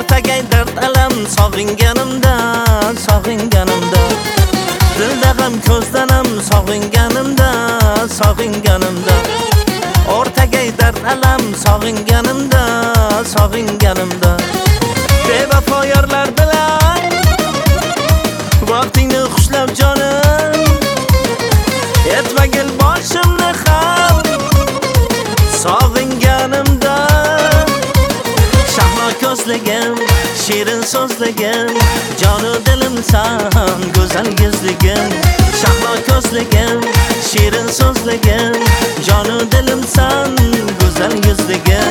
o'rtagay dard alam sog'inganimda dilda g'am ko'zdan ham sog'inganimda o'rtagay dard alam sog'inganimda bevafo yorlar bilan vaqtingni xushlab jonim etmagil boshimni ham sog'inganimda shahlo ko'zligim shirin so'zligim jonu dilimsan go'zal yuzligim shahlo ko'zligim shirin so'zligim jonu dilimsan go'zal yuzligim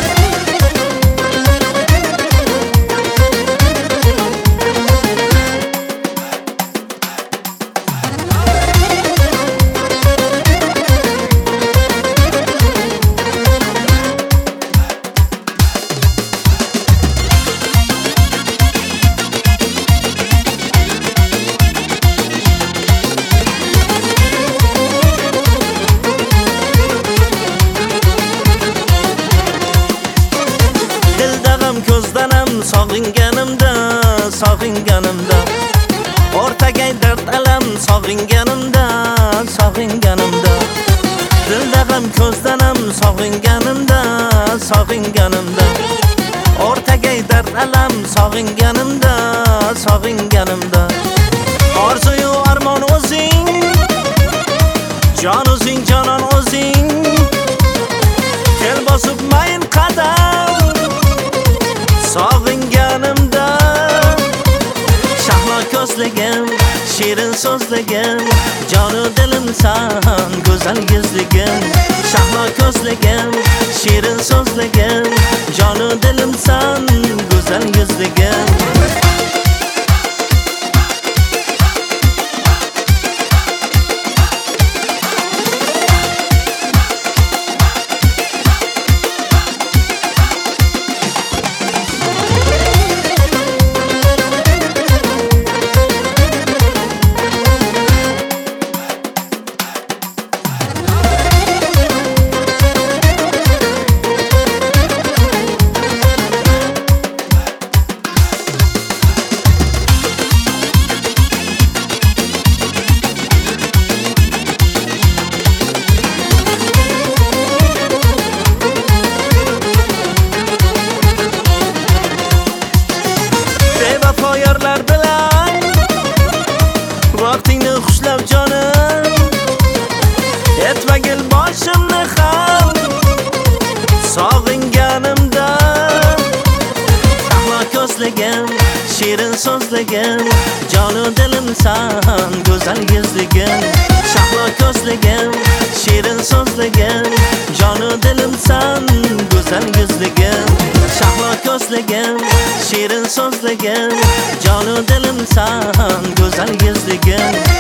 ko'zdan ham sog'inganimda o'rtagay dard alam sog'inganimda dilda g'am ko'zdan ham sog'inganimda o'rtagay dard alam sog'inganimda orzuyu armon o'zing jon o'zing jonon o'zing kel bosib mayin qadam sog'inganimda shahlo ko'zligim shirin so'zligim jonu dilimsan go'zal yuzligim shahlo ko'zligim shirin so'zligim jonu dilimsan go'zal yuzligim yorlar bilan vaqtingni xushlab jonim etmagil boshimni ham sog'inganimda shahlo ko'zligim shirin so'zligim jonu dilimsan go'zal yuzligim shahlo ko'zligim shirin so'zligim jonu dilimsan go'zal yuzligim shahlo ko'zligim shirin so'zligim jonu dilimsan go'zal yuzligim